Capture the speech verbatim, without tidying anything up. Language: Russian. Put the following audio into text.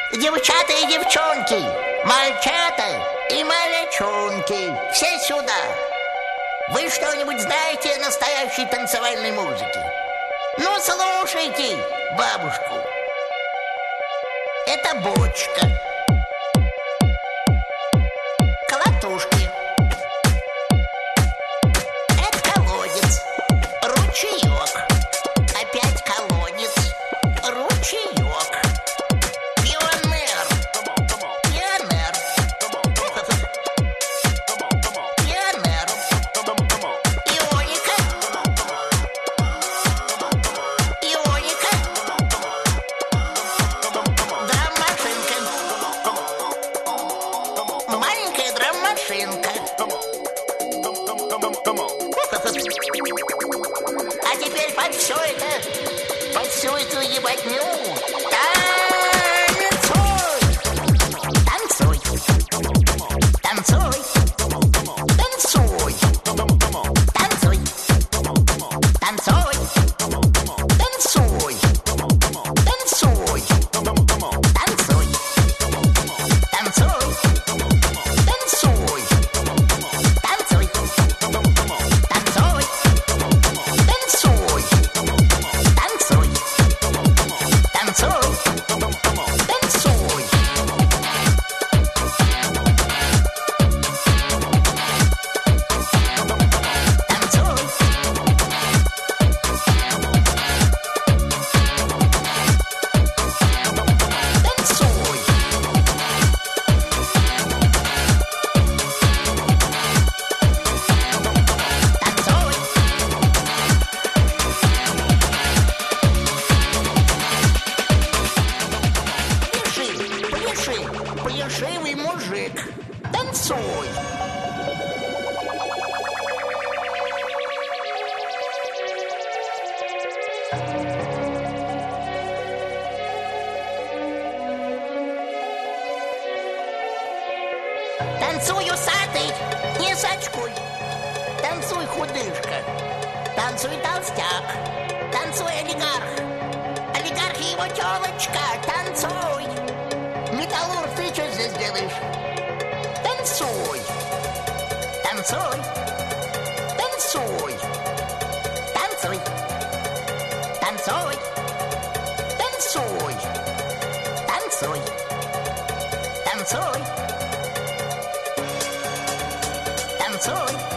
Девчата и девчонки, мальчата и малячонки, все сюда. Вы что-нибудь знаете о настоящей танцевальной музыке? Ну, слушайте бабушку. Это бочка, колотушки, это колодец, ручеек, опять колодец, ручеек, пионер, пионер, пионер, ионика, ионика, драм-машинка, маленькая драм-машинка. А теперь под все это, под всю эту ебатню танцуй, танцуй, танцуй, танцуй, танцуй, танцуй, танцуй, танцуй, танцуй, танцуй, танцуй, танцуй, танцуй, танцуй, танцуй. Пляши, плешивый мужик, танцуй. Танцуй, усатый, не сачкуй. Танцуй, худышка. Танцуй, толстяк. Танцуй, олигарх. Олигарх и его телочка. Танцуй. Металлург, ты что здесь делаешь? Танцуй. Танцуй. Танцуй. Танцуй. Танцуй. Танцуй. Танцуй. Танцуй. Танцуй.